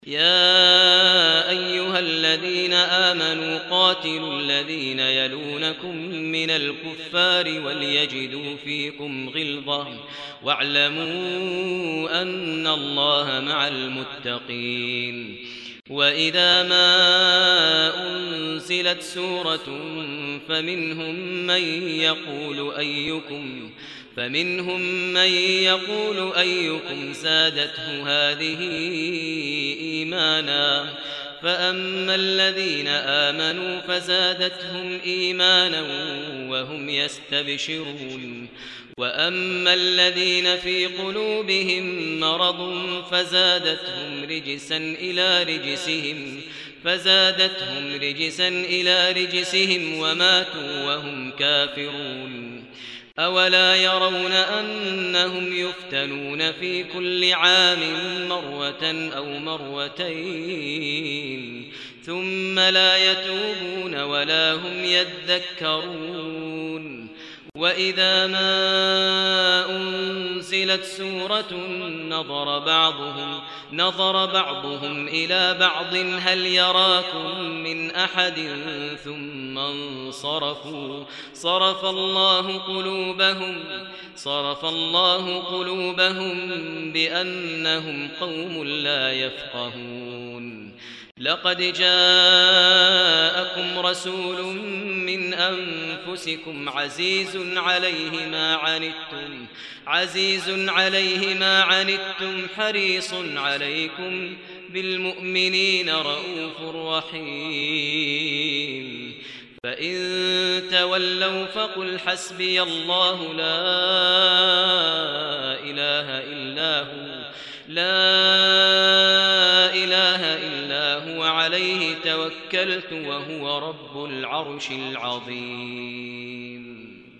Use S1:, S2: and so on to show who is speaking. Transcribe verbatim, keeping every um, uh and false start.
S1: يا أيها الذين آمنوا قاتلوا الذين يلونكم من الكفار وليجدوا فيكم غلظة واعلموا أن الله مع المتقين. وإذا ما أنزلت سورة فمنهم من يقول أيكم فمنهم من يقول أيكم زادته هذه إيمانا فأما الذين آمنوا فزادتهم إيمانا وهم يستبشرون وأما الذين في قلوبهم مرض فزادتهم رجسا إلى رجسهم فزادتهم رجسا إلى رجسهم وماتوا وهم كافرون. أولا يرون أنهم يفتنون في كل عام مرة أو مرتين ثم لا يتوبون ولا هم يذكرون. وإذا ما أنزلت سورة نظر بعضهم نظر بعضهم إلى بعض هل يراكم من أحد ثم انصرفوا صرف الله قلوبهم صرف الله قلوبهم بأنهم قوم لا يفقهون. لقد جاءكم رسول من أنفسكم عزيز عليه ما عنتم عزيز عليه ما عنتم حريص عليكم بالمؤمنين رؤوف رحيم. فإن تولوا فقل حسبي الله لا إله إلا هو لا إله إلا هو عليه توكلت وهو رب العرش العظيم.